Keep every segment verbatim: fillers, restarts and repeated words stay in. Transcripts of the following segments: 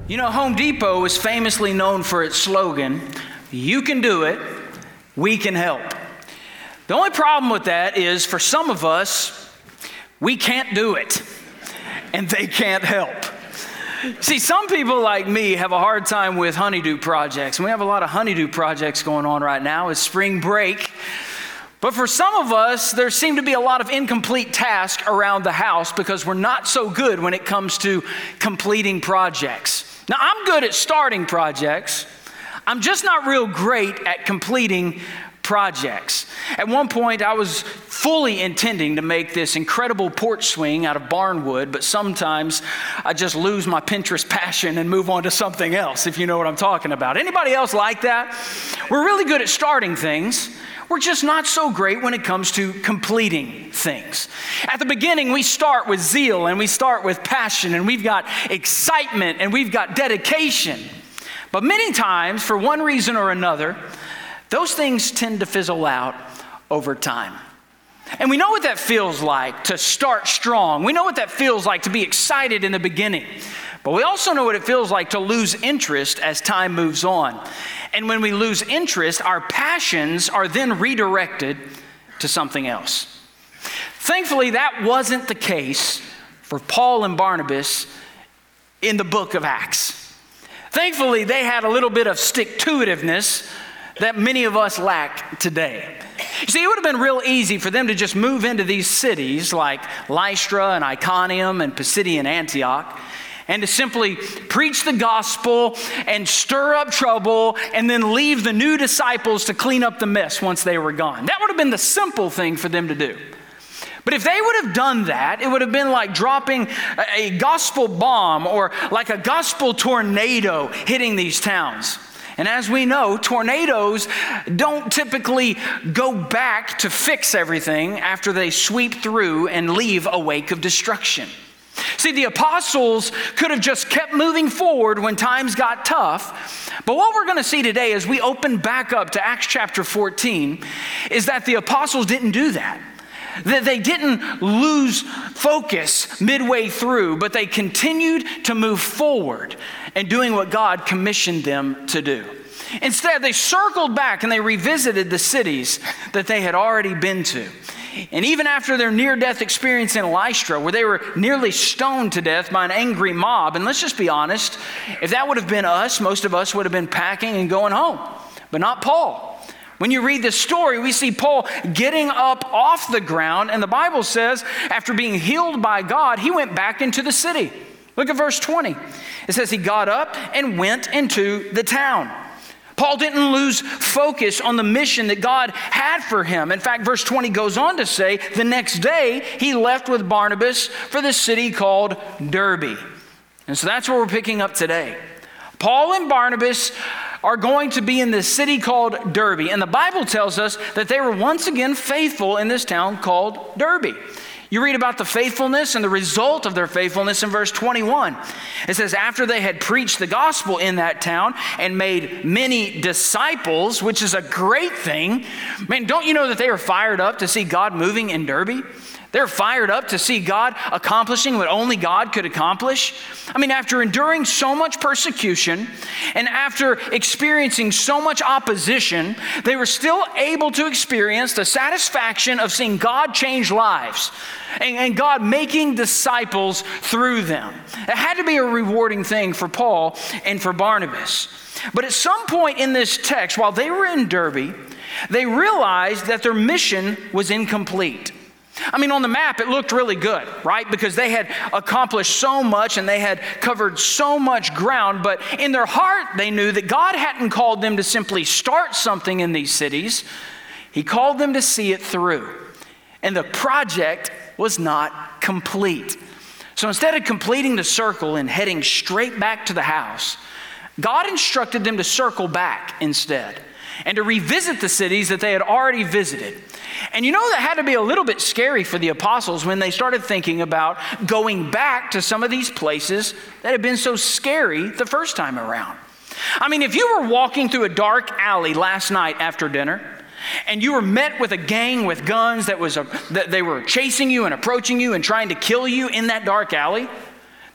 You know, Home Depot is famously known for its slogan, "You can do it, we can help." The only problem with that is for some of us, we can't do it, and they can't help. See, some people like me have a hard time with honeydew projects, and we have a lot of honeydew projects going on right now. It's spring break. But for some of us, there seem to be a lot of incomplete tasks around the house because we're not so good when it comes to completing projects. Now, I'm good at starting projects. I'm just not real great at completing projects. At one point, I was fully intending to make this incredible porch swing out of barn wood, but sometimes I just lose my Pinterest passion and move on to something else, if you know what I'm talking about. Anybody else like that? We're really good at starting things. We're just not so great when it comes to completing things. At the beginning, we start with zeal and we start with passion and we've got excitement and we've got dedication. But many times, for one reason or another, those things tend to fizzle out over time. And we know what that feels like to start strong. We know what that feels like to be excited in the beginning. But we also know what it feels like to lose interest as time moves on. And when we lose interest, our passions are then redirected to something else. Thankfully, that wasn't the case for Paul and Barnabas in the book of Acts. Thankfully, they had a little bit of stick-to-itiveness that many of us lack today. You see, it would have been real easy for them to just move into these cities like Lystra and Iconium and Pisidian Antioch and to simply preach the gospel and stir up trouble and then leave the new disciples to clean up the mess once they were gone. That would have been the simple thing for them to do. But if they would have done that, it would have been like dropping a gospel bomb or like a gospel tornado hitting these towns. And as we know, tornadoes don't typically go back to fix everything after they sweep through and leave a wake of destruction. See, the apostles could have just kept moving forward when times got tough. But what we're going to see today as we open back up to Acts chapter fourteen is that the apostles didn't do that. That they didn't lose focus midway through, but they continued to move forward and doing what God commissioned them to do. Instead, they circled back and they revisited the cities that they had already been to. And even after their near-death experience in Lystra, where they were nearly stoned to death by an angry mob, and let's just be honest, if that would have been us, most of us would have been packing and going home, but not Paul. When you read this story, we see Paul getting up off the ground, and the Bible says after being healed by God, he went back into the city. Look at verse twenty. It says he got up and went into the town. Paul didn't lose focus on the mission that God had for him. In fact, verse twenty goes on to say, the next day he left with Barnabas for the city called Derbe. And so that's where we're picking up today. Paul and Barnabas are going to be in this city called Derbe. And the Bible tells us that they were once again faithful in this town called Derbe. You read about the faithfulness and the result of their faithfulness in verse twenty-one. It says, after they had preached the gospel in that town and made many disciples, which is a great thing. Man, don't you know that they were fired up to see God moving in Derbe? They're fired up to see God accomplishing what only God could accomplish. I mean, after enduring so much persecution and after experiencing so much opposition, they were still able to experience the satisfaction of seeing God change lives and, and God making disciples through them. It had to be a rewarding thing for Paul and for Barnabas. But at some point in this text, while they were in Derbe, they realized that their mission was incomplete. I mean, on the map, it looked really good, right? Because they had accomplished so much and they had covered so much ground. But in their heart, they knew that God hadn't called them to simply start something in these cities. He called them to see it through. And the project was not complete. So instead of completing the circle and heading straight back to the house, God instructed them to circle back instead and to revisit the cities that they had already visited. And you know that had to be a little bit scary for the apostles when they started thinking about going back to some of these places that had been so scary the first time around. I mean, if you were walking through a dark alley last night after dinner and you were met with a gang with guns that was a, that they were chasing you and approaching you and trying to kill you in that dark alley,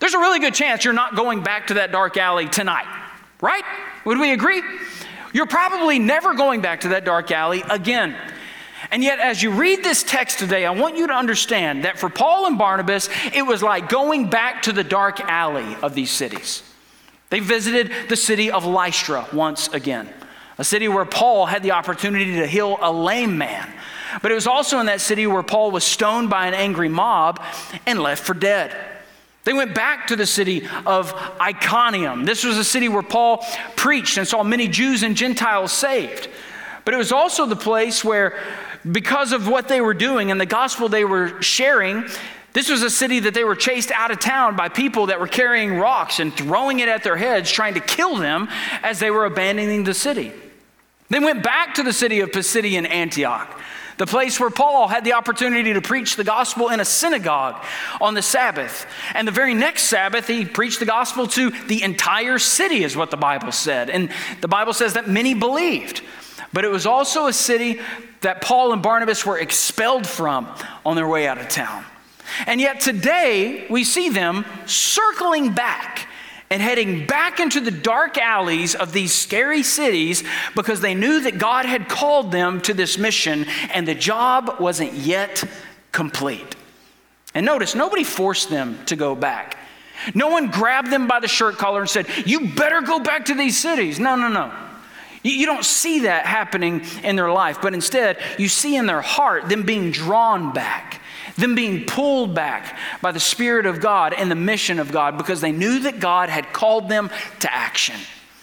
there's a really good chance you're not going back to that dark alley tonight, right? Would we agree? You're probably never going back to that dark alley again. And yet, as you read this text today, I want you to understand that for Paul and Barnabas, it was like going back to the dark alley of these cities. They visited the city of Lystra once again, a city where Paul had the opportunity to heal a lame man. But it was also in that city where Paul was stoned by an angry mob and left for dead. They went back to the city of Iconium. This was a city where Paul preached and saw many Jews and Gentiles saved. But it was also the place where, because of what they were doing and the gospel they were sharing, this was a city that they were chased out of town by people that were carrying rocks and throwing it at their heads, trying to kill them as they were abandoning the city. They went back to the city of Pisidian Antioch, the place where Paul had the opportunity to preach the gospel in a synagogue on the Sabbath. And the very next Sabbath, he preached the gospel to the entire city, is what the Bible said. And the Bible says that many believed. But it was also a city that Paul and Barnabas were expelled from on their way out of town. And yet today, we see them circling back and heading back into the dark alleys of these scary cities because they knew that God had called them to this mission and the job wasn't yet complete. And notice, nobody forced them to go back. No one grabbed them by the shirt collar and said, "You better go back to these cities." No, no, no. You don't see that happening in their life, but instead you see in their heart them being drawn back, them being pulled back by the Spirit of God and the mission of God because they knew that God had called them to action.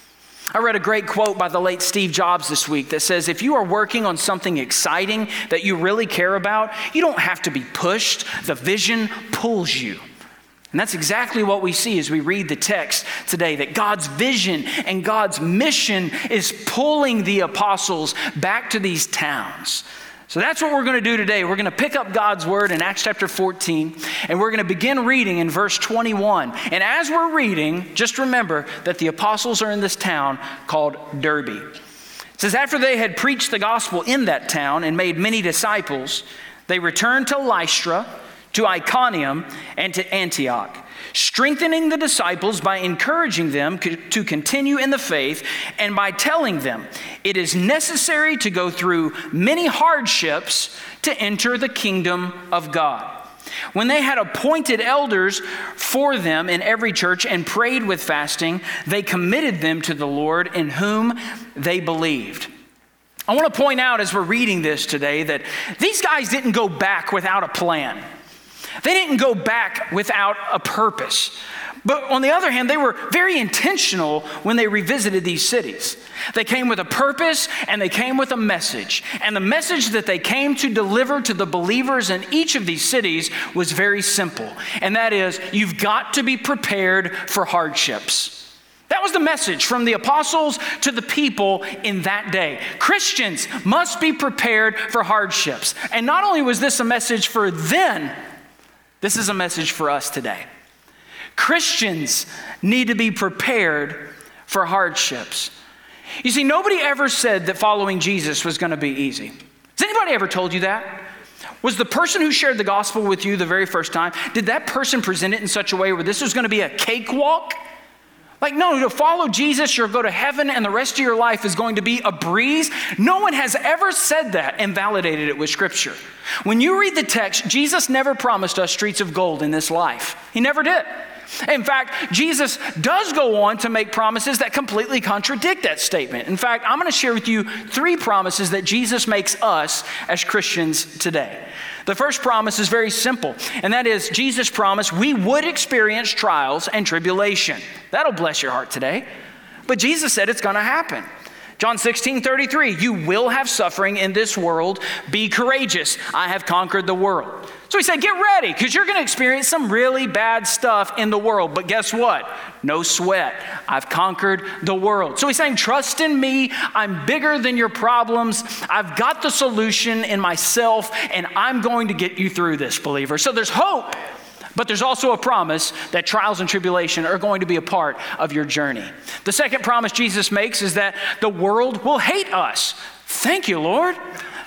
I read a great quote by the late Steve Jobs this week that says, if you are working on something exciting that you really care about, you don't have to be pushed. The vision pulls you. And that's exactly what we see as we read the text today, that God's vision and God's mission is pulling the apostles back to these towns. So that's what we're going to do today. We're going to pick up God's word in Acts chapter fourteen, and we're going to begin reading in verse twenty-one. And as we're reading, just remember that the apostles are in this town called Derbe. It says, after they had preached the gospel in that town and made many disciples, they returned to Lystra, to Iconium, and to Antioch, strengthening the disciples by encouraging them to continue in the faith and by telling them it is necessary to go through many hardships to enter the kingdom of God. When they had appointed elders for them in every church and prayed with fasting, they committed them to the Lord in whom they believed. I want to point out as we're reading this today that these guys didn't go back without a plan. They didn't go back without a purpose. But on the other hand, they were very intentional when they revisited these cities. They came with a purpose and they came with a message. And the message that they came to deliver to the believers in each of these cities was very simple. And that is, you've got to be prepared for hardships. That was the message from the apostles to the people in that day. Christians must be prepared for hardships. And not only was this a message for then, this is a message for us today. Christians need to be prepared for hardships. You see, nobody ever said that following Jesus was going to be easy. Has anybody ever told you that? Was the person who shared the gospel with you the very first time, did that person present it in such a way where this was going to be a cakewalk? Like, no, to follow Jesus, you'll go to heaven and the rest of your life is going to be a breeze. No one has ever said that and validated it with Scripture. When you read the text, Jesus never promised us streets of gold in this life. He never did. In fact, Jesus does go on to make promises that completely contradict that statement. In fact, I'm going to share with you three promises that Jesus makes us as Christians today. The first promise is very simple, and that is Jesus promised we would experience trials and tribulation. That'll bless your heart today. But Jesus said it's going to happen. John sixteen thirty-three, you will have suffering in this world. Be courageous. I have conquered the world. So he said, get ready, because you're going to experience some really bad stuff in the world. But guess what? No sweat. I've conquered the world. So he's saying, trust in me. I'm bigger than your problems. I've got the solution in myself, and I'm going to get you through this, believer. So there's hope. But there's also a promise that trials and tribulation are going to be a part of your journey. The second promise Jesus makes is that the world will hate us. Thank you, Lord.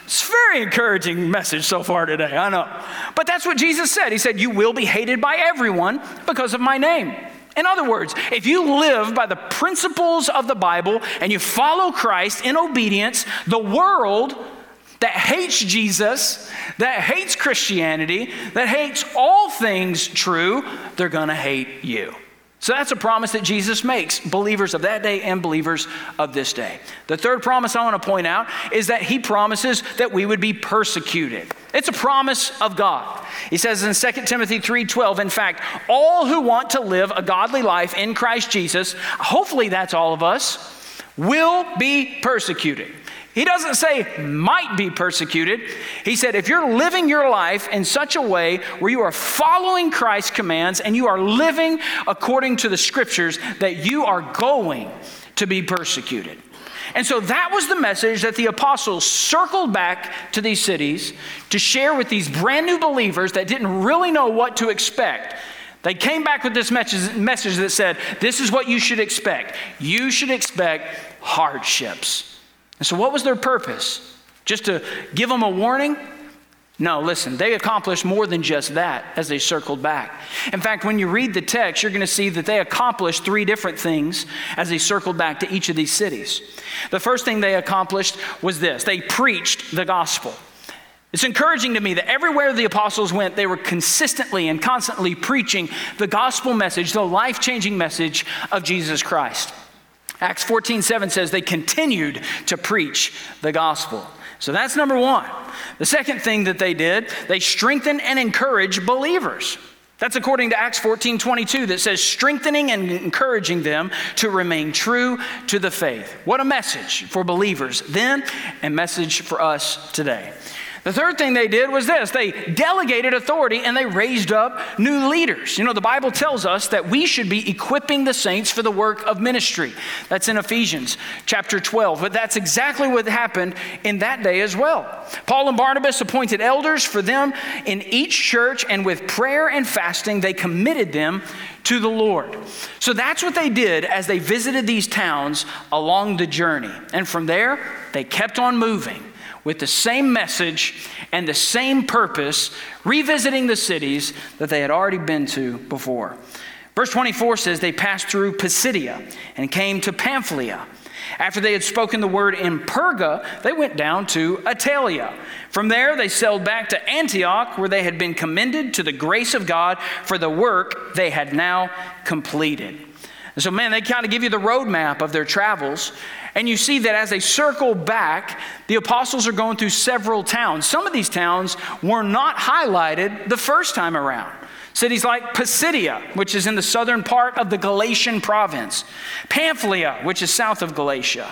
It's a very encouraging message so far today, I know. But that's what Jesus said. He said, you will be hated by everyone because of my name. In other words, if you live by the principles of the Bible and you follow Christ in obedience, the world that hates Jesus, that hates Christianity, that hates all things true, they're going to hate you. So that's a promise that Jesus makes, believers of that day and believers of this day. The third promise I want to point out is that he promises that we would be persecuted. It's a promise of God. He says in Second Timothy three twelve, in fact, all who want to live a godly life in Christ Jesus, hopefully that's all of us, will be persecuted. He doesn't say might be persecuted. He said if you're living your life in such a way where you are following Christ's commands and you are living according to the scriptures, that you are going to be persecuted. And so that was the message that the apostles circled back to these cities to share with these brand new believers that didn't really know what to expect. They came back with this message, message that said, this is what you should expect. You should expect hardships. And so what was their purpose? Just to give them a warning? No, listen, they accomplished more than just that as they circled back. In fact, when you read the text, you're going to see that they accomplished three different things as they circled back to each of these cities. The first thing they accomplished was this: they preached the gospel. It's encouraging to me that everywhere the apostles went, they were consistently and constantly preaching the gospel message, the life-changing message of Jesus Christ. Acts fourteen seven says they continued to preach the gospel. So that's number one. The second thing that they did, they strengthened and encouraged believers. That's according to Acts fourteen twenty-two that says strengthening and encouraging them to remain true to the faith. What a message for believers then and message for us today. The third thing they did was this: they delegated authority and they raised up new leaders. You know, the Bible tells us that we should be equipping the saints for the work of ministry. That's in Ephesians chapter twelve. But that's exactly what happened in that day as well. Paul and Barnabas appointed elders for them in each church, and with prayer and fasting, they committed them to the Lord. So that's what they did as they visited these towns along the journey. And from there, they kept on moving with the same message and the same purpose, revisiting the cities that they had already been to before. Verse twenty-four says they passed through Pisidia and came to Pamphylia. After they had spoken the word in Perga, they went down to Attalia. From there, they sailed back to Antioch, where they had been commended to the grace of God for the work they had now completed. And so, man, they kind of give you the roadmap of their travels. And you see that as they circle back, the apostles are going through several towns. Some of these towns were not highlighted the first time around. Cities like Pisidia, which is in the southern part of the Galatian province. Pamphylia, which is south of Galatia.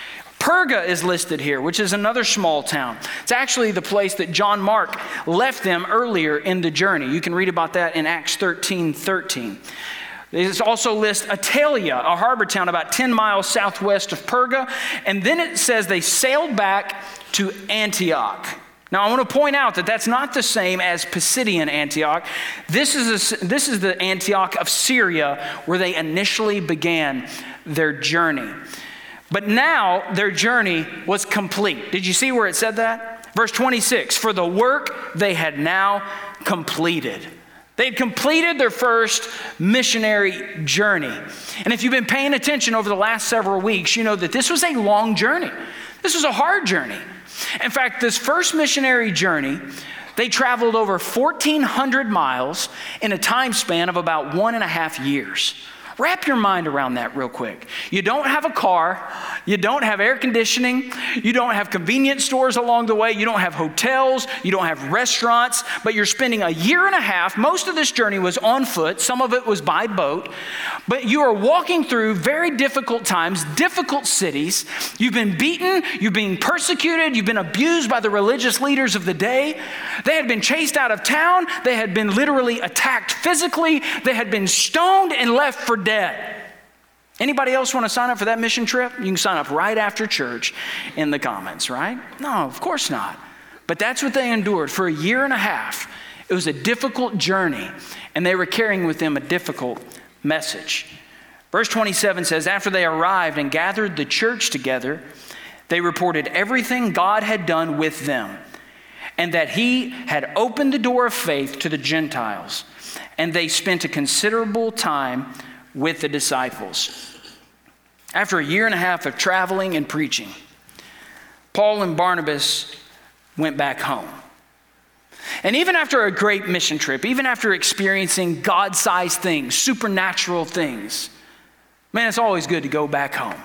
Perga is listed here, which is another small town. It's actually the place that John Mark left them earlier in the journey. You can read about that in Acts thirteen thirteen. It also lists Attalia, a harbor town about ten miles southwest of Perga. And then it says they sailed back to Antioch. Now, I want to point out that that's not the same as Pisidian Antioch. This is, a, this is the Antioch of Syria where they initially began their journey. But now their journey was complete. Did you see where it said that? Verse twenty-six, for the work they had now completed. They'd completed their first missionary journey. And if you've been paying attention over the last several weeks, you know that this was a long journey. This was a hard journey. In fact, this first missionary journey, they traveled over fourteen hundred miles in a time span of about one and a half years. Wrap your mind around that real quick. You don't have a car. You don't have air conditioning. You don't have convenience stores along the way. You don't have hotels. You don't have restaurants. But you're spending a year and a half. Most of this journey was on foot. Some of it was by boat. But you are walking through very difficult times, difficult cities. You've been beaten. You've been persecuted. You've been abused by the religious leaders of the day. They had been chased out of town. They had been literally attacked physically. They had been stoned and left for dead. Dead. Anybody else want to sign up for that mission trip? You can sign up right after church in the comments, right? No, of course not. But that's what they endured for a year and a half. It was a difficult journey, and they were carrying with them a difficult message. Verse twenty-seven says, after they arrived and gathered the church together, They reported everything God had done with them, and that he had opened the door of faith to the Gentiles. And they spent a considerable time with the disciples. After a year and a half of traveling and preaching, Paul and Barnabas went back home. And even after a great mission trip, even after experiencing God-sized things, supernatural things, man, it's always good to go back home.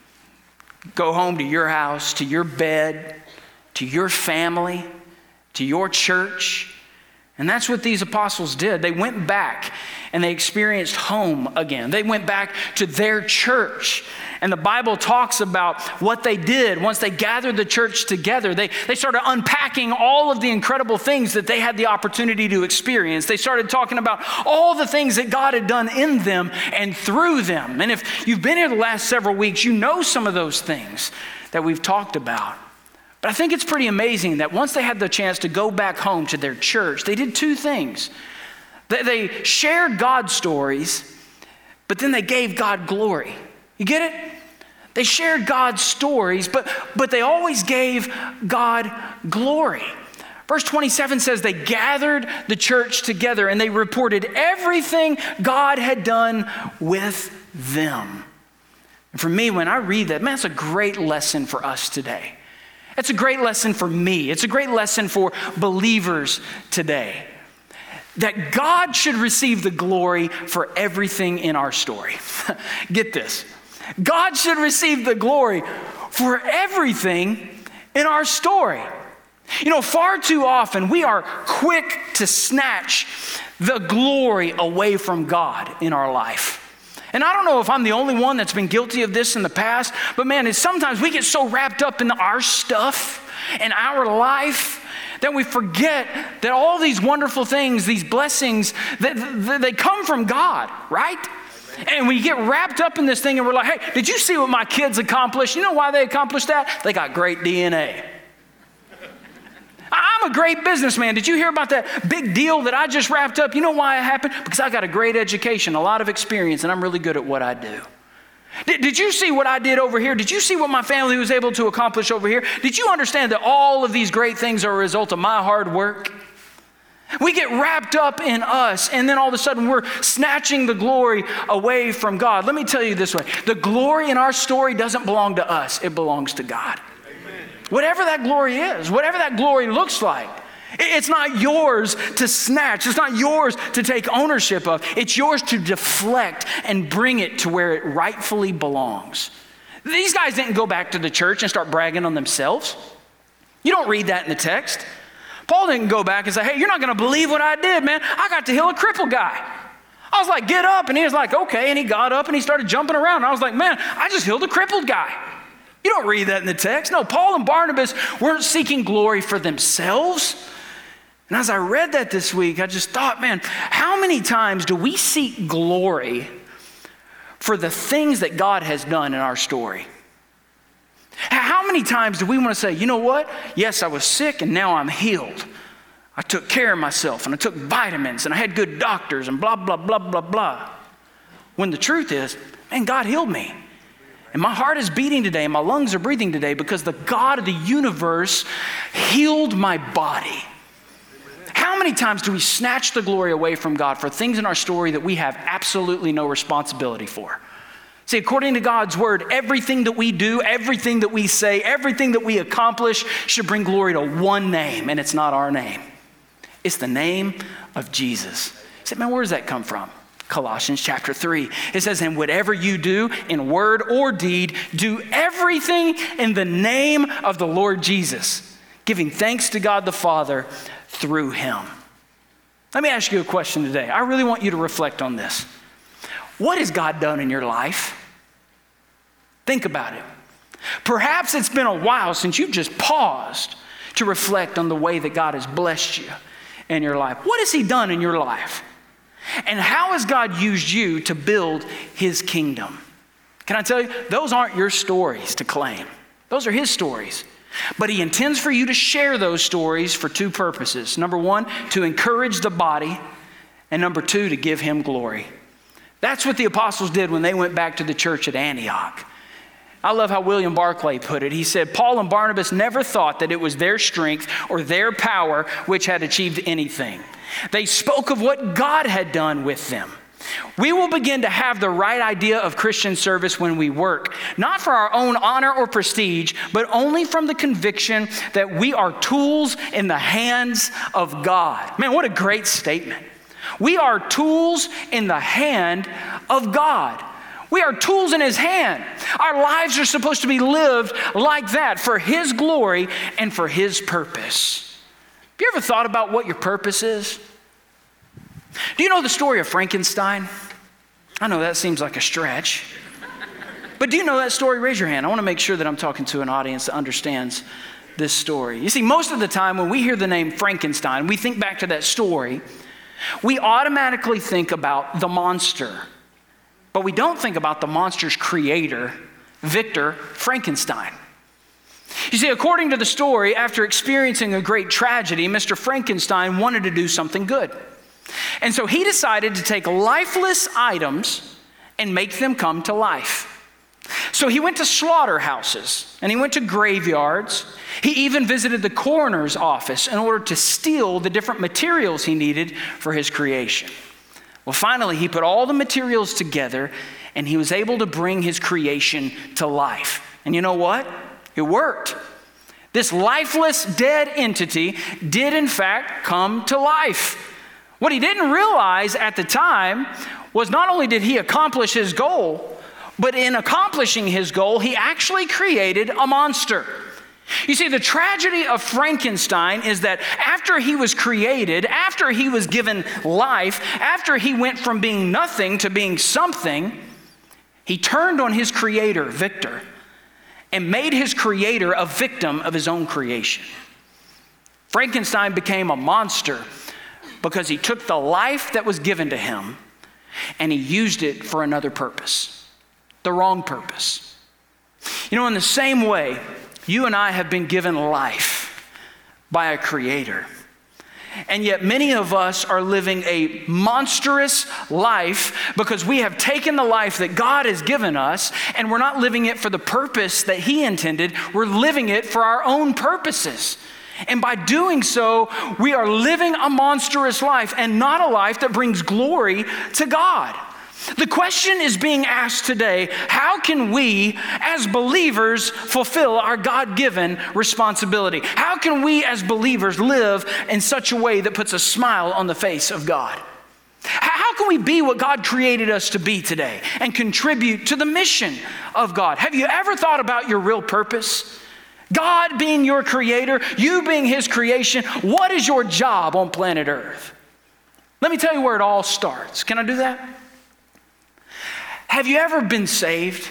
Go home to your house, to your bed, to your family, to your church. And that's what these apostles did. They went back and they experienced home again. They went back to their church. And the Bible talks about what they did once they gathered the church together. They, they started unpacking all of the incredible things that they had the opportunity to experience. They started talking about all the things that God had done in them and through them. And if you've been here the last several weeks, you know some of those things that we've talked about. But I think it's pretty amazing that once they had the chance to go back home to their church, they did two things. They, they shared God's stories, but then they gave God glory. You get it? They shared God's stories, but, but they always gave God glory. Verse twenty-seven says they gathered the church together and they reported everything God had done with them. And for me, when I read that, man, it's a great lesson for us today. It's a great lesson for me. It's a great lesson for believers today. That God should receive the glory for everything in our story. Get this. God should receive the glory for everything in our story. You know, far too often we are quick to snatch the glory away from God in our life. And I don't know if I'm the only one that's been guilty of this in the past, but man, it's sometimes we get so wrapped up in our stuff and our life that we forget that all these wonderful things, these blessings, that, that they come from God, right? And we get wrapped up in this thing and we're like, hey, did you see what my kids accomplished? You know why they accomplished that? They got great D N A. I'm a great businessman. Did you hear about that big deal that I just wrapped up? You know why it happened? Because I got a great education, a lot of experience, and I'm really good at what I do. Did, did you see what I did over here? Did you see what my family was able to accomplish over here? Did you understand that all of these great things are a result of my hard work? We get wrapped up in us, and then all of a sudden we're snatching the glory away from God. Let me tell you this way. The glory in our story doesn't belong to us. It belongs to God. Amen. Whatever that glory is, whatever that glory looks like, it's not yours to snatch. It's not yours to take ownership of. It's yours to deflect and bring it to where it rightfully belongs. These guys didn't go back to the church and start bragging on themselves. You don't read that in the text. Paul didn't go back and say, hey, you're not going to believe what I did, man. I got to heal a crippled guy. I was like, get up. And he was like, okay. And he got up and he started jumping around. And I was like, man, I just healed a crippled guy. You don't read that in the text. No, Paul and Barnabas weren't seeking glory for themselves. And as I read that this week, I just thought, man, how many times do we seek glory for the things that God has done in our story? How many times do we want to say, you know what? Yes, I was sick and now I'm healed. I took care of myself and I took vitamins and I had good doctors and blah, blah, blah, blah, blah. When the truth is, man, God healed me. And my heart is beating today and my lungs are breathing today because the God of the universe healed my body. How many times do we snatch the glory away from God for things in our story that we have absolutely no responsibility for? See, according to God's word, everything that we do, everything that we say, everything that we accomplish should bring glory to one name, and it's not our name. It's the name of Jesus. You say, man, where does that come from? Colossians chapter three. It says, and whatever you do in word or deed, do everything in the name of the Lord Jesus, giving thanks to God the Father through him. Let me ask you a question today. I really want you to reflect on this. What has God done in your life? Think about it. Perhaps it's been a while since you've just paused to reflect on the way that God has blessed you in your life. What has he done in your life? And how has God used you to build his kingdom? Can I tell you, those aren't your stories to claim. Those are his stories. But he intends for you to share those stories for two purposes. Number one, to encourage the body. And number two, to give him glory. That's what the apostles did when they went back to the church at Antioch. I love how William Barclay put it. He said, Paul and Barnabas never thought that it was their strength or their power which had achieved anything. They spoke of what God had done with them. We will begin to have the right idea of Christian service when we work, not for our own honor or prestige, but only from the conviction that we are tools in the hands of God. Man, what a great statement. We are tools in the hand of God. We are tools in His hand. Our lives are supposed to be lived like that for His glory and for His purpose. Have you ever thought about what your purpose is? Do you know the story of Frankenstein? I know that seems like a stretch. But do you know that story? Raise your hand. I want to make sure that I'm talking to an audience that understands this story. You see, most of the time when we hear the name Frankenstein, we think back to that story, we automatically think about the monster. But we don't think about the monster's creator, Victor Frankenstein. You see, according to the story, after experiencing a great tragedy, Mister Frankenstein wanted to do something good. And so he decided to take lifeless items and make them come to life. So he went to slaughterhouses and he went to graveyards. He even visited the coroner's office in order to steal the different materials he needed for his creation. Well, finally, he put all the materials together and he was able to bring his creation to life. And you know what? It worked. This lifeless, dead entity did in fact come to life. What he didn't realize at the time was not only did he accomplish his goal, but in accomplishing his goal, he actually created a monster. You see, the tragedy of Frankenstein is that after he was created, after he was given life, after he went from being nothing to being something, he turned on his creator, Victor, and made his creator a victim of his own creation. Frankenstein became a monster because he took the life that was given to him and he used it for another purpose, the wrong purpose. You know, in the same way, you and I have been given life by a creator. And yet many of us are living a monstrous life because we have taken the life that God has given us and we're not living it for the purpose that He intended. We're living it for our own purposes. And by doing so, we are living a monstrous life and not a life that brings glory to God. The question is being asked today, how can we as believers fulfill our God-given responsibility? How can we as believers live in such a way that puts a smile on the face of God? How can we be what God created us to be today and contribute to the mission of God? Have you ever thought about your real purpose? God being your creator, you being His creation, what is your job on planet Earth? Let me tell you where it all starts. Can I do that? Have you ever been saved?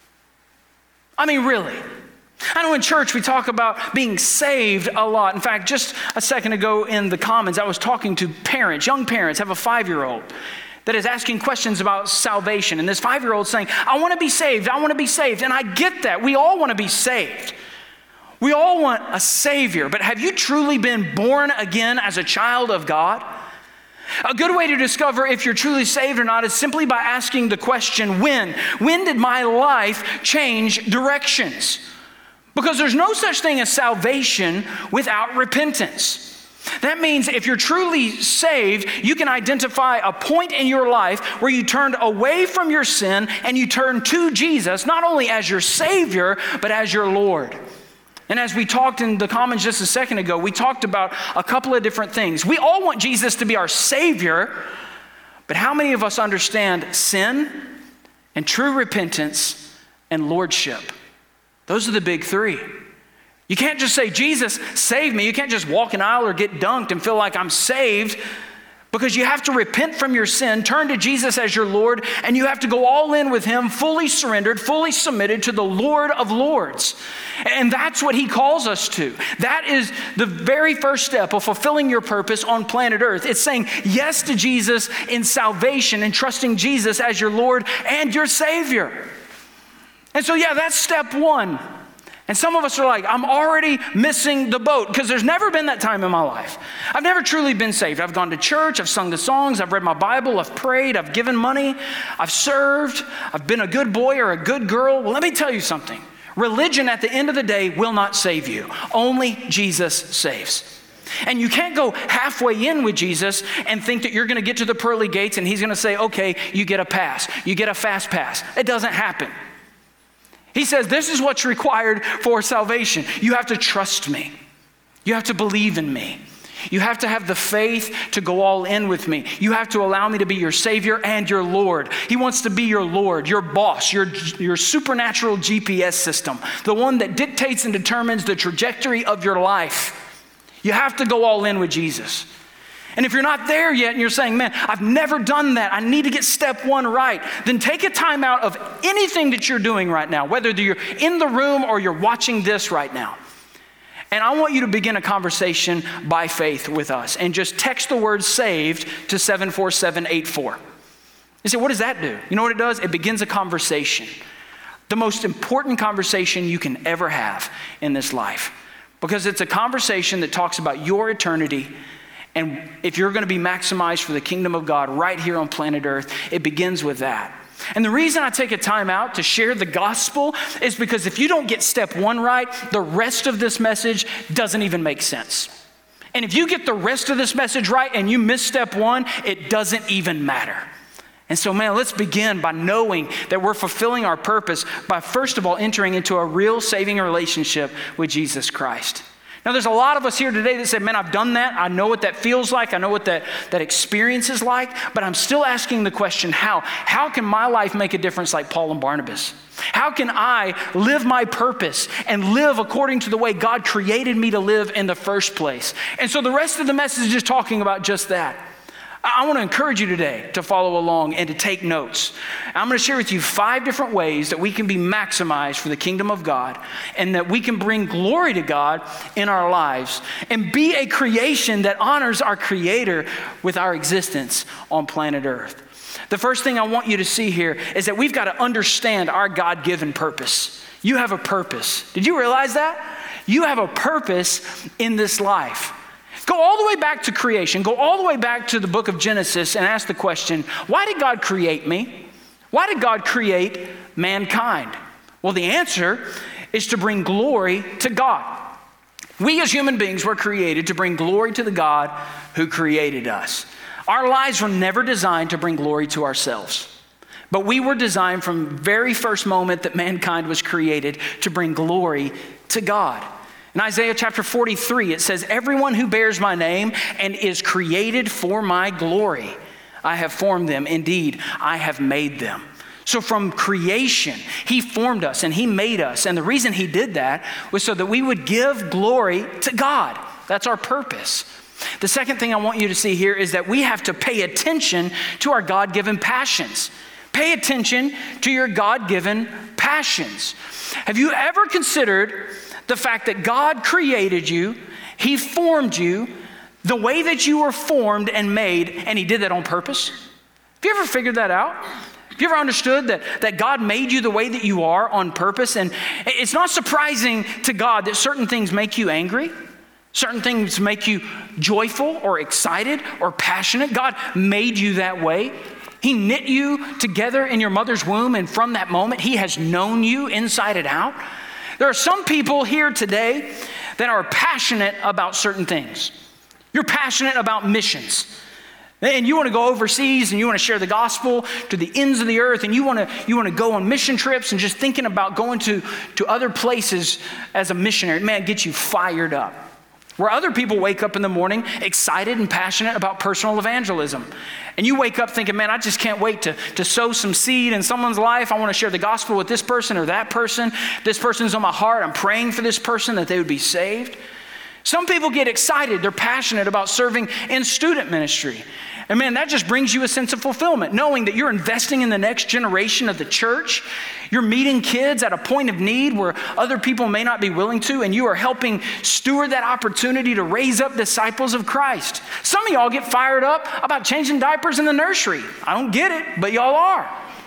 I mean, really. I know in church we talk about being saved a lot. In fact, just a second ago in the Commons, I was talking to parents, young parents, have a five-year-old that is asking questions about salvation. And this five-year-old saying, I want to be saved, I want to be saved. And I get that. We all want to be saved. We all want a Savior. But have you truly been born again as a child of God? A good way to discover if you're truly saved or not is simply by asking the question, when? When did my life change directions? Because there's no such thing as salvation without repentance. That means if you're truly saved, you can identify a point in your life where you turned away from your sin and you turned to Jesus, not only as your Savior, but as your Lord. And as we talked in the Commons just a second ago, we talked about a couple of different things. We all want Jesus to be our Savior, but how many of us understand sin and true repentance and lordship? Those are the big three. You can't just say, Jesus, save me. You can't just walk an aisle or get dunked and feel like I'm saved, because you have to repent from your sin, turn to Jesus as your Lord, and you have to go all in with Him, fully surrendered, fully submitted to the Lord of Lords. And that's what He calls us to. That is the very first step of fulfilling your purpose on planet Earth. It's saying yes to Jesus in salvation and trusting Jesus as your Lord and your Savior. And so, yeah, that's step one. And some of us are like, I'm already missing the boat, because there's never been that time in my life. I've never truly been saved. I've gone to church, I've sung the songs, I've read my Bible, I've prayed, I've given money, I've served, I've been a good boy or a good girl. Well, let me tell you something. Religion at the end of the day will not save you. Only Jesus saves. And you can't go halfway in with Jesus and think that you're going to get to the pearly gates and he's going to say, okay, you get a pass, you get a fast pass. It doesn't happen. He says, this is what's required for salvation. You have to trust me. You have to believe in me. You have to have the faith to go all in with me. You have to allow me to be your Savior and your Lord. He wants to be your Lord, your boss, your, your supernatural G P S system, the one that dictates and determines the trajectory of your life. You have to go all in with Jesus. And if you're not there yet and you're saying, man, I've never done that, I need to get step one right, then take a time out of anything that you're doing right now, whether you're in the room or you're watching this right now. And I want you to begin a conversation by faith with us and just text the word saved to seven four seven eight four. You say, what does that do? You know what it does? It begins a conversation. The most important conversation you can ever have in this life. Because it's a conversation that talks about your eternity. And if you're going to be maximized for the kingdom of God right here on planet Earth, it begins with that. And the reason I take a time out to share the gospel is because if you don't get step one right, the rest of this message doesn't even make sense. And if you get the rest of this message right and you miss step one, it doesn't even matter. And so, man, let's begin by knowing that we're fulfilling our purpose by, first of all, entering into a real saving relationship with Jesus Christ. Now, there's a lot of us here today that say, man, I've done that. I know what that feels like. I know what that, that experience is like. But I'm still asking the question, how? How can my life make a difference like Paul and Barnabas? How can I live my purpose and live according to the way God created me to live in the first place? And so the rest of the message is talking about just that. I want to encourage you today to follow along and to take notes. I'm going to share with you five different ways that we can be maximized for the kingdom of God and that we can bring glory to God in our lives and be a creation that honors our Creator with our existence on planet Earth. The first thing I want you to see here is that we've got to understand our God-given purpose. You have a purpose. Did you realize that? You have a purpose in this life. Go all the way back to creation. Go all the way back to the book of Genesis and ask the question, why did God create me? Why did God create mankind? Well, the answer is to bring glory to God. We as human beings were created to bring glory to the God who created us. Our lives were never designed to bring glory to ourselves. But we were designed from the very first moment that mankind was created to bring glory to God. In Isaiah chapter forty-three, it says, everyone who bears my name and is created for my glory, I have formed them. Indeed, I have made them. So from creation, he formed us and he made us. And the reason he did that was so that we would give glory to God. That's our purpose. The second thing I want you to see here is that we have to pay attention to our God-given passions. Pay attention to your God-given passions. Have you ever considered the fact that God created you, he formed you the way that you were formed and made, and he did that on purpose? Have you ever figured that out? Have you ever understood that, that God made you the way that you are on purpose? And it's not surprising to God that certain things make you angry, certain things make you joyful or excited or passionate. God made you that way. He knit you together in your mother's womb, and from that moment, he has known you inside and out. There are some people here today that are passionate about certain things. You're passionate about missions. And you want to go overseas and you want to share the gospel to the ends of the earth, and you want to you want to go on mission trips, and just thinking about going to, to other places as a missionary, man, gets you fired up. Where other people wake up in the morning excited and passionate about personal evangelism. And you wake up thinking, man, I just can't wait to, to sow some seed in someone's life. I want to share the gospel with this person or that person. This person's on my heart. I'm praying for this person that they would be saved. Some people get excited. They're passionate about serving in student ministry. And man, that just brings you a sense of fulfillment, knowing that you're investing in the next generation of the church. You're meeting kids at a point of need where other people may not be willing to, and you are helping steward that opportunity to raise up disciples of Christ. Some of y'all get fired up about changing diapers in the nursery. I don't get it, but y'all are.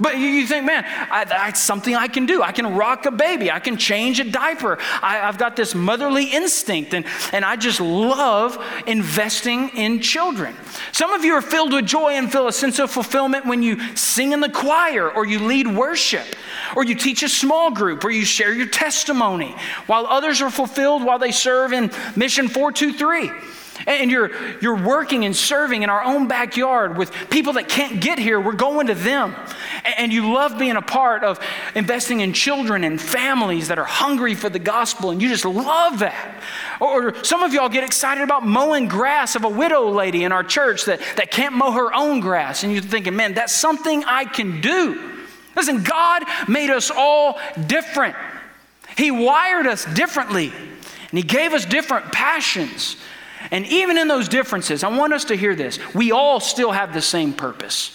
But you, you think, man, I, that's something I can do. I can rock a baby. I can change a diaper. I, I've got this motherly instinct, and, and I just love investing in children. Some of you are filled with joy and feel a sense of fulfillment when you sing in the choir, or you lead worship, or you teach a small group, or you share your testimony, while others are fulfilled while they serve in Mission four two three. And you're, you're working and serving in our own backyard with people that can't get here. We're going to them. And you love being a part of investing in children and families that are hungry for the gospel, and you just love that. Or some of y'all get excited about mowing grass of a widow lady in our church that, that can't mow her own grass. And you're thinking, man, that's something I can do. Listen, God made us all different. He wired us differently, and He gave us different passions. And even in those differences, I want us to hear this. We all still have the same purpose.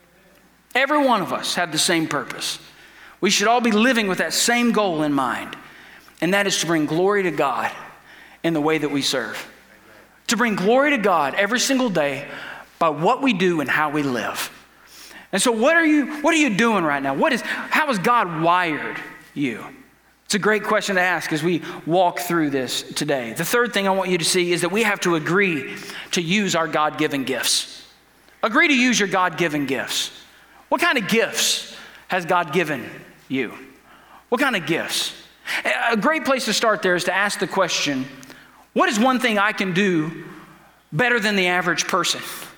Every one of us have the same purpose. We should all be living with that same goal in mind. And that is to bring glory to God in the way that we serve. To bring glory to God every single day by what we do and how we live. And so what are you, what are you doing right now? What is, how has God wired you? It's a great question to ask as we walk through this today. The third thing I want you to see is that we have to agree to use our God-given gifts. Agree to use your God-given gifts. What kind of gifts has God given you? What kind of gifts? A great place to start there is to ask the question, what is one thing I can do better than the average person?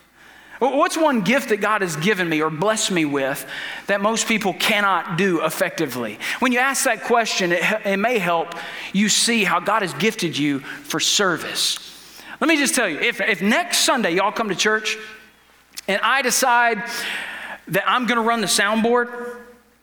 What's one gift that God has given me or blessed me with that most people cannot do effectively? When you ask that question, it, it may help you see how God has gifted you for service. Let me just tell you, if, if next Sunday y'all come to church and I decide that I'm going to run the soundboard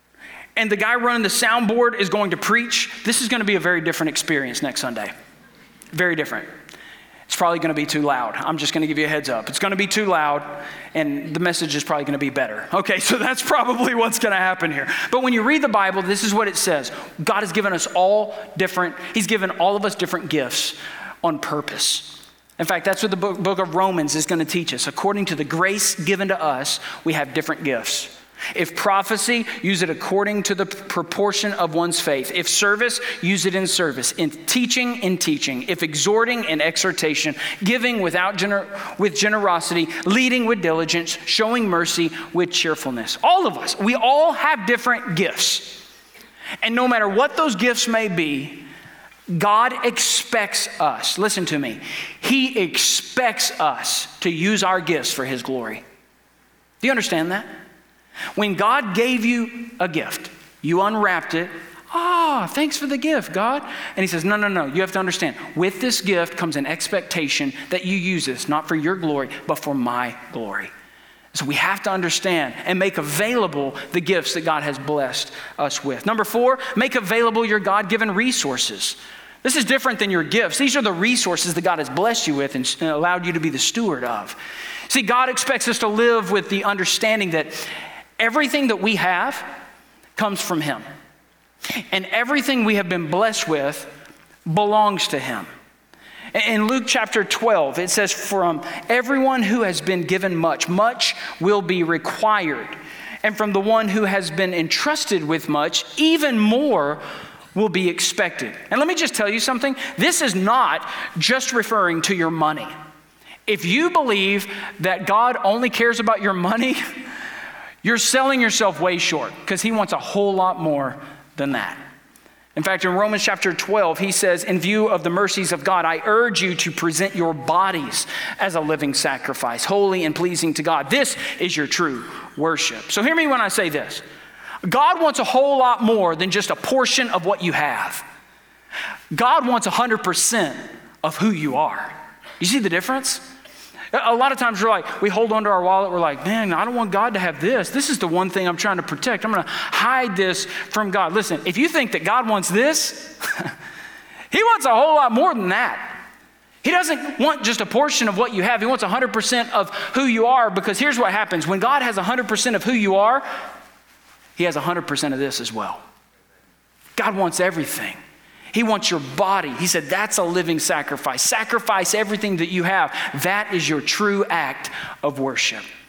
and the guy running the soundboard is going to preach, this is going to be a very different experience next Sunday. Very different. It's probably going to be too loud. I'm just going to give you a heads up. It's going to be too loud, and the message is probably going to be better. Okay, so that's probably what's going to happen here. But when you read the Bible, this is what it says. God has given us all different, He's given all of us different gifts on purpose. In fact, that's what the book, book of Romans is going to teach us. According to the grace given to us, we have different gifts. If prophecy, use it according to the proportion of one's faith. If service, use it in service. In teaching, in teaching. If exhorting, in exhortation. Giving without gener- with generosity. Leading with diligence. Showing mercy with cheerfulness. All of us, we all have different gifts. And no matter what those gifts may be, God expects us, listen to me, He expects us to use our gifts for His glory. Do you understand that? When God gave you a gift, you unwrapped it. Ah, oh, thanks for the gift, God. And He says, no, no, no, you have to understand. With this gift comes an expectation that you use this, not for your glory, but for my glory. So we have to understand and make available the gifts that God has blessed us with. Number four, make available your God-given resources. This is different than your gifts. These are the resources that God has blessed you with and allowed you to be the steward of. See, God expects us to live with the understanding that everything that we have comes from Him. And everything we have been blessed with belongs to Him. In Luke chapter twelve, it says, from everyone who has been given much, much will be required. And from the one who has been entrusted with much, even more will be expected. And let me just tell you something. This is not just referring to your money. If you believe that God only cares about your money, you're selling yourself way short, because He wants a whole lot more than that. In fact, in Romans chapter twelve, he says, in view of the mercies of God, I urge you to present your bodies as a living sacrifice, holy and pleasing to God. This is your true worship. So hear me when I say this. God wants a whole lot more than just a portion of what you have. God wants one hundred percent of who you are. You see the difference? A lot of times we're like, we hold onto our wallet, we're like, man, I don't want God to have this. This is the one thing I'm trying to protect. I'm going to hide this from God. Listen, if you think that God wants this, He wants a whole lot more than that. He doesn't want just a portion of what you have. He wants one hundred percent of who you are, because here's what happens. When God has one hundred percent of who you are, He has one hundred percent of this as well. God wants everything. He wants your body. He said, that's a living sacrifice. Sacrifice everything that you have. That is your true act of worship.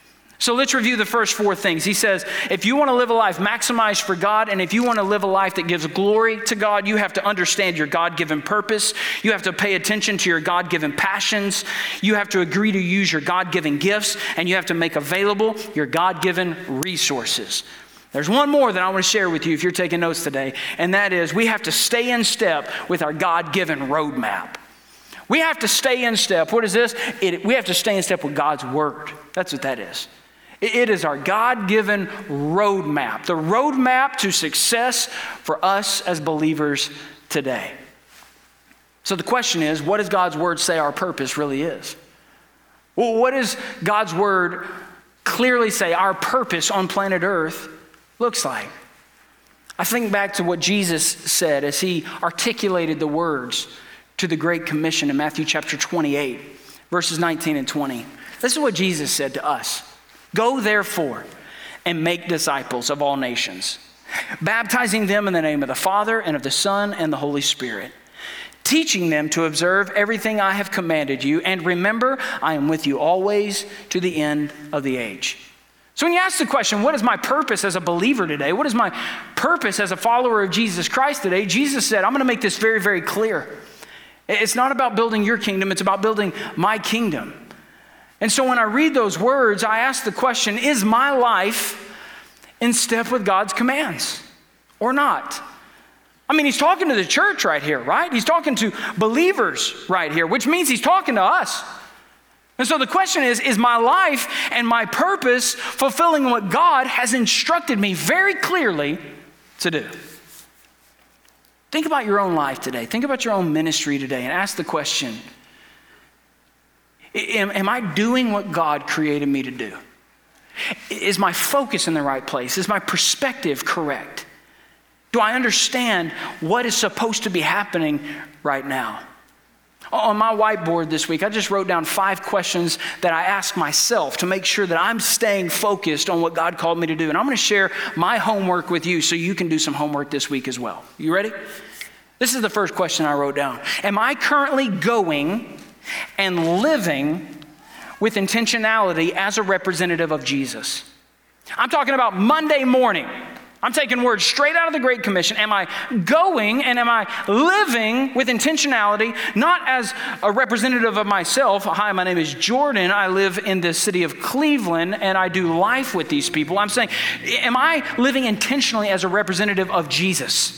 So let's review the first four things. He says, if you want to live a life maximized for God, and if you want to live a life that gives glory to God, you have to understand your God-given purpose. You have to pay attention to your God-given passions. You have to agree to use your God-given gifts, and you have to make available your God-given resources. There's one more that I want to share with you if you're taking notes today, and that is we have to stay in step with our God-given roadmap. We have to stay in step. What is this? It, we have to stay in step with God's word. That's what that is. It is our God-given roadmap, the roadmap to success for us as believers today. So the question is, what does God's word say our purpose really is? Well, what does God's word clearly say our purpose on planet Earth looks like? I think back to what Jesus said as he articulated the words to the Great Commission in Matthew chapter twenty-eight, verses nineteen and twenty. This is what Jesus said to us. Go therefore and make disciples of all nations, baptizing them in the name of the Father and of the Son and the Holy Spirit, teaching them to observe everything I have commanded you. And remember, I am with you always to the end of the age. So when you ask the question, what is my purpose as a believer today? What is my purpose as a follower of Jesus Christ today? Jesus said, I'm going to make this very, very clear. It's not about building your kingdom. It's about building my kingdom. And so when I read those words, I ask the question, is my life in step with God's commands or not? I mean, he's talking to the church right here, right? He's talking to believers right here, which means he's talking to us. And so the question is, is my life and my purpose fulfilling what God has instructed me very clearly to do? Think about your own life today. Think about your own ministry today and ask the question, Am, am I doing what God created me to do? Is my focus in the right place? Is my perspective correct? Do I understand what is supposed to be happening right now? On my whiteboard this week, I just wrote down five questions that I ask myself to make sure that I'm staying focused on what God called me to do. And I'm going to share my homework with you so you can do some homework this week as well. You ready? This is the first question I wrote down. Am I currently going and living with intentionality as a representative of Jesus? I'm talking about Monday morning. I'm taking words straight out of the Great Commission. Am I going and am I living with intentionality, not as a representative of myself? Hi, my name is Jordan. I live in the city of Cleveland and I do life with these people. I'm saying, am I living intentionally as a representative of Jesus?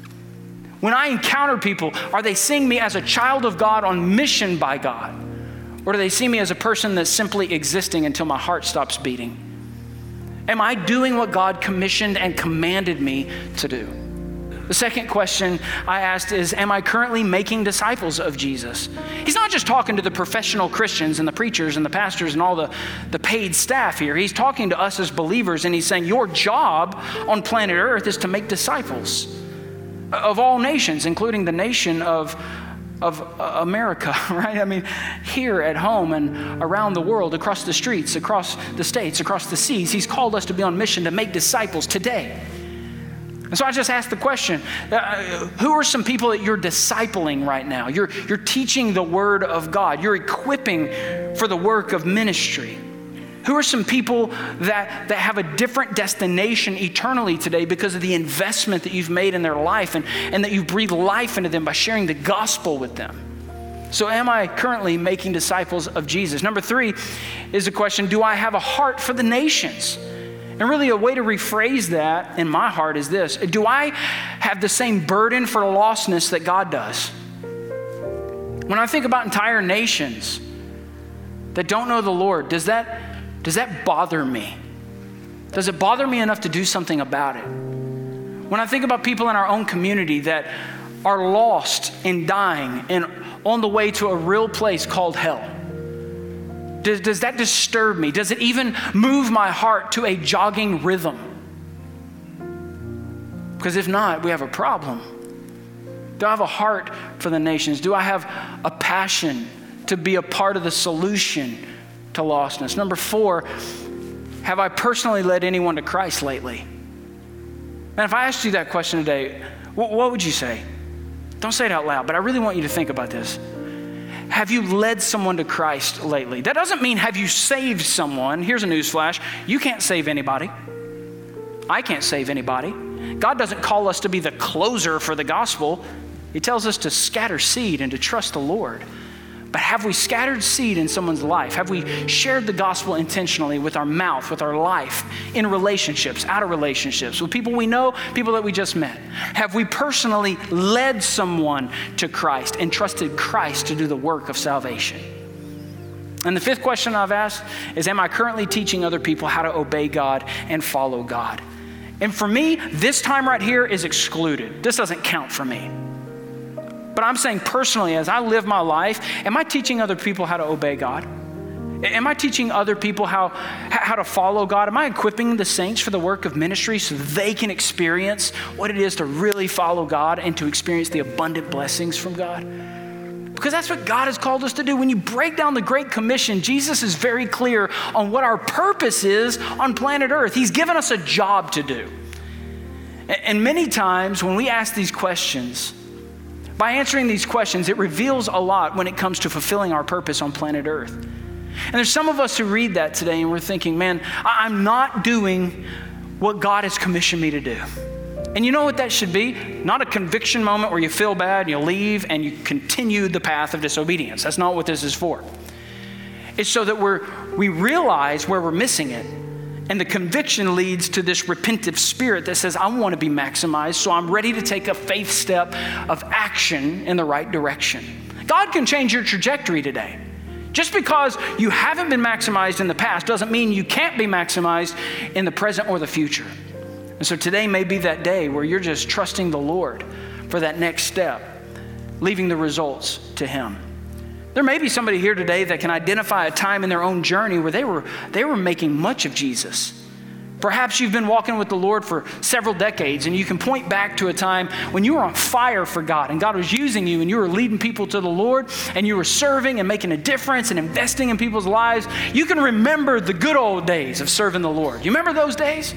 When I encounter people, are they seeing me as a child of God on mission by God? Or do they see me as a person that's simply existing until my heart stops beating? Am I doing what God commissioned and commanded me to do? The second question I asked is, am I currently making disciples of Jesus? He's not just talking to the professional Christians and the preachers and the pastors and all the, the paid staff here. He's talking to us as believers, and he's saying your job on planet Earth is to make disciples of all nations, including the nation of, of America, right? I mean, here at home and around the world, across the streets, across the states, across the seas, he's called us to be on mission to make disciples today. And so I just asked the question, uh, who are some people that you're discipling right now? You're, you're teaching the word of God. You're equipping for the work of ministry. Who are some people that, that have a different destination eternally today because of the investment that you've made in their life and, and that you've breathed life into them by sharing the gospel with them? So am I currently making disciples of Jesus? Number three is the question, do I have a heart for the nations? And really a way to rephrase that in my heart is this: do I have the same burden for lostness that God does? When I think about entire nations that don't know the Lord, does that Does that bother me? Does it bother me enough to do something about it? When I think about people in our own community that are lost and dying and on the way to a real place called hell, does, does that disturb me? Does it even move my heart to a jogging rhythm? Because if not, we have a problem. Do I have a heart for the nations? Do I have a passion to be a part of the solution to lostness? Number four, have I personally led anyone to Christ lately? And if I asked you that question today, what, what would you say? Don't say it out loud, but I really want you to think about this. have you led someone to Christ lately? That doesn't mean have you saved someone. Here's a newsflash. You can't save anybody. I can't save anybody. God doesn't call us to be the closer for the gospel. He tells us to scatter seed and to trust the Lord. But have we scattered seed in someone's life? Have we shared the gospel intentionally with our mouth, with our life, in relationships, out of relationships, with people we know, people that we just met? Have we personally led someone to Christ and trusted Christ to do the work of salvation? And the fifth question I've asked is, am I currently teaching other people how to obey God and follow God? And for me, this time right here is excluded. This doesn't count for me. But I'm saying personally, as I live my life, am I teaching other people how to obey God? Am I teaching other people how, how to follow God? Am I equipping the saints for the work of ministry so they can experience what it is to really follow God and to experience the abundant blessings from God? Because that's what God has called us to do. When you break down the Great Commission, Jesus is very clear on what our purpose is on planet Earth. He's given us a job to do. And many times when we ask these questions, by answering these questions, it reveals a lot when it comes to fulfilling our purpose on planet Earth. And there's some of us who read that today and we're thinking, man, I'm not doing what God has commissioned me to do. And you know what that should be? Not a conviction moment where you feel bad and you leave and you continue the path of disobedience. That's not what this is for. It's so that we're, we realize where we're missing it. And the conviction leads to this repentive spirit that says, I want to be maximized, so I'm ready to take a faith step of action in the right direction. God can change your trajectory today. Just because you haven't been maximized in the past doesn't mean you can't be maximized in the present or the future. And so today may be that day where you're just trusting the Lord for that next step, leaving the results to Him. There may be somebody here today that can identify a time in their own journey where they were, they were making much of Jesus. Perhaps you've been walking with the Lord for several decades and you can point back to a time when you were on fire for God and God was using you and you were leading people to the Lord and you were serving and making a difference and investing in people's lives. You can remember the good old days of serving the Lord. You remember those days?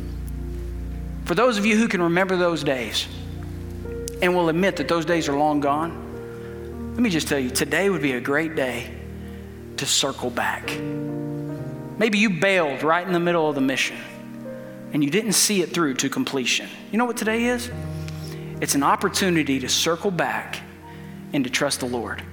For those of you who can remember those days and will admit that those days are long gone, let me just tell you, today would be a great day to circle back. Maybe you bailed right in the middle of the mission and you didn't see it through to completion. You know what today is? It's an opportunity to circle back and to trust the Lord.